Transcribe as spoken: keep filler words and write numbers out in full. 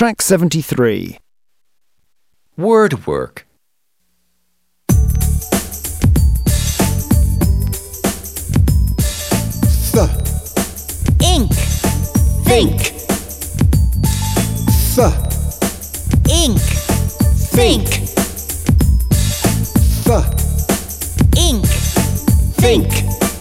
Track seventy-three. Word work. Th, Ink. Think. th, Ink. Think. th, Ink. Think.